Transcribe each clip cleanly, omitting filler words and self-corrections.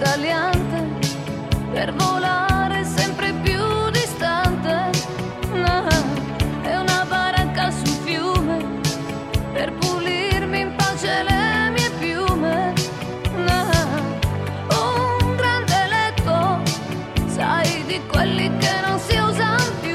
pedaliante per volare sempre più distante. È una baracca sul fiume per pulirmi in pace le mie piume. Un grande letto, sai, di quelli che non si usano più.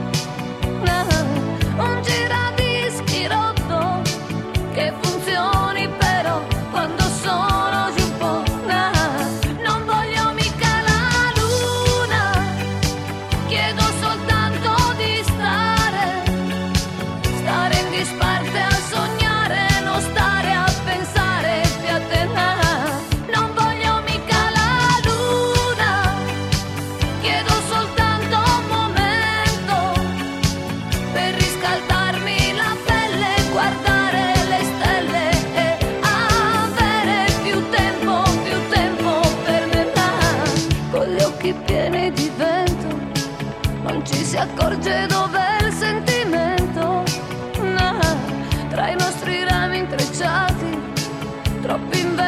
Un giradischi rotto che funzioni però quando sono giù un po'. Non voglio mica la luna, chiedo soltanto di stare in disparte a sognare, non stare a pensare più a te. Non voglio mica la luna, chiedo soltanto un momento per riscaldarmi la pelle, guardare le stelle e avere più tempo per me. Con gli occhi pieni di vento non ci si accorge dov'è il sentimento. Tra i nostri rami intrecciati, troppi inverni